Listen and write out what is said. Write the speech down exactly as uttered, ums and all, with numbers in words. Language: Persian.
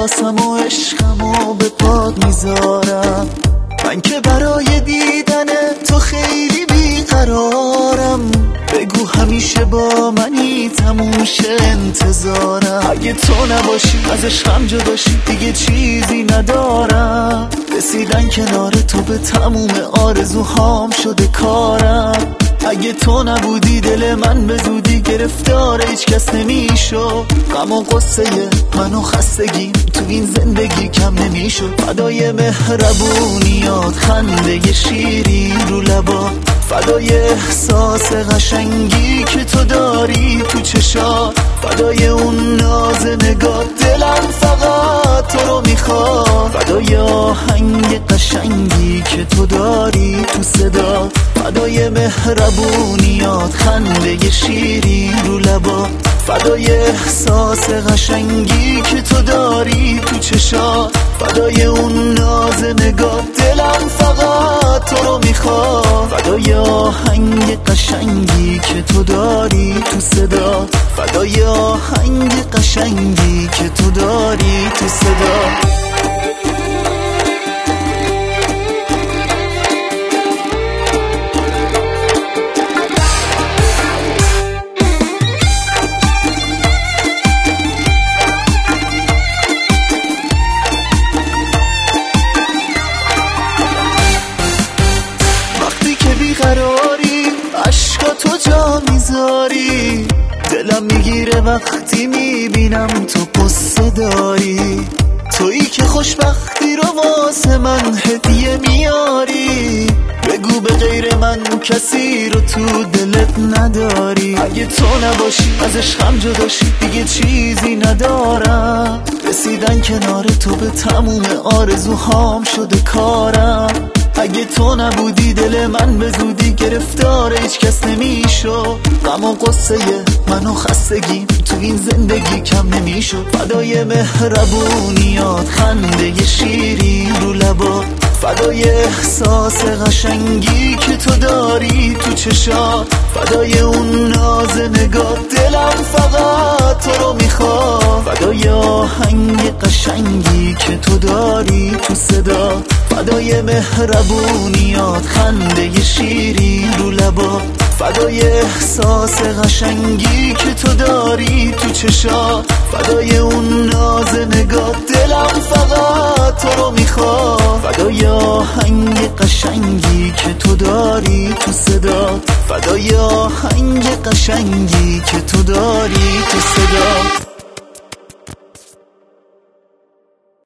احساسم و عشقم و به پاد میذارم. من که برای دیدن تو خیلی بیقرارم. بگو همیشه با منی تموم شه انتظارم. اگه تو نباشی از عشقم جداشی دیگه چیزی ندارم. رسیدن کنار تو به تموم آرزوهام شده کارم. اگه تو نبودی دل من به زودی گرفتار هیچ کس نمیشد. غم و قصه من و خستگی تو این زندگی کم نمیشد. فدای مهربونیات خنده شیرین رو لبا، فدای احساس قشنگی که تو داری تو چشات، فدای اون ناز نگاه دلم فقط تو رو میخواد، فدای آهنگ قشنگی که تو داری تو صدا، فدای مهربونیات خنده شیرین رو لبا، فدای احساس قشنگی که تو داری تو چشات، فدای اون ناز نگاه دلم فقط تو رو میخواد، فدای آهنگ قشنگی که تو داری تو صدا، فدای آهنگ قشنگی که تو داری تو صدا. قراری عشقا تو جا میذاری، دلم میگیره وقتی میبینم تو قصه داری، تویی که خوشبختی رو واسه من هدیه میاری، بگو به غیر من کسی رو تو دلت نداری. اگه تو نباشی از عشقم جداشی دیگه چیزی ندارم. رسیدن کنار تو به تموم آرزوهام شده کارم. اگه تو نبودی دل من به زودی گرفتار هیچ کس نمیشد. غم و قصه من و خستگی تو این زندگی کم نمیشد. فدای مهربونیات خنده شیرین رو لبا، فدای احساس قشنگی که تو داری تو چشات، فدای اون ناز نگاه دلم فقط تو رو میخواد، فدای آهنگ قشنگی که تو داری تو صدا، فدای مهربونیات خنده شیرین رو لبا، فدای احساس قشنگی که تو داری تو چشات، فدای اون ناز نگاه دلم فقط تو رو میخواد، فدای آهنگ قشنگی که تو داری تو صدا، فدای آهنگ قشنگی که تو داری تو صدا.